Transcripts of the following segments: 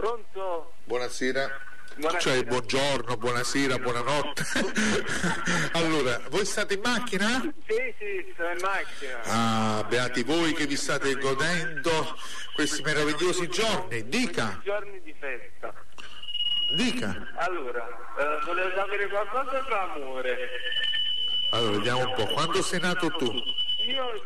Pronto? Buonasera. Buonasera. Cioè, buongiorno, buonasera, buonanotte. Allora, voi state in macchina? Sì, sono in macchina. Ah, beati voi che vi state godendo questi meravigliosi giorni. Dica, Giorni di festa. dica. Allora, volevo sapere qualcosa sull'amore. Allora, vediamo un po'. Quando sei nato tu? Io il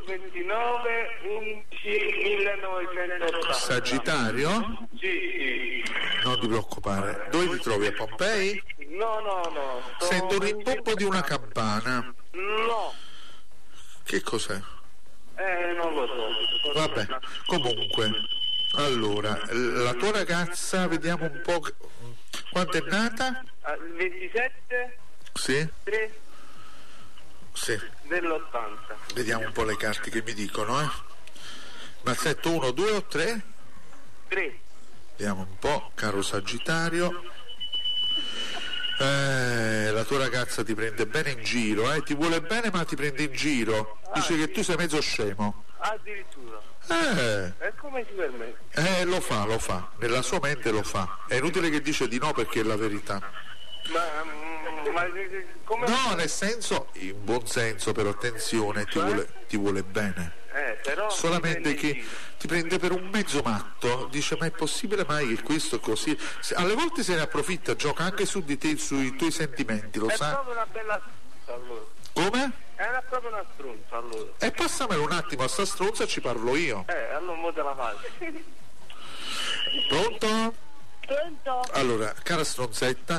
29/11/1980. Sagittario? Sì. Non ti preoccupare. Dove ti trovi? A Pompei? No. Sento un rimpompo di una campana. No. Che cos'è? Non lo so. Vabbè, comunque. Allora, la tua ragazza, vediamo un po'. Quando è nata? Il 27? Sì? 3 Sì. dell'80. Vediamo un po' le carte che mi dicono, Ma 7, 1, 2 o 3? 3. Vediamo un po', caro Sagittario. La tua ragazza ti prende bene in giro, ti vuole bene ma ti prende in giro. Dice che tu sei mezzo scemo. Addirittura. E come si permette? Lo fa, nella sua mente lo fa. È inutile che dice di no perché è la verità. Ma come? No, nel senso, in buon senso, però attenzione, ti vuole bene. Però Solamente che ti prende per un mezzo matto, dice ma è possibile mai che questo così? Alle volte se ne approfitta, gioca anche su di te, sui tuoi sentimenti, lo è sa? È proprio una bella stronza allora. Come? Era proprio una stronza allora. E passamelo un attimo a sta stronza, ci parlo io. Allora mo te la faccio. Pronto? Pronto? Allora, cara stronzetta,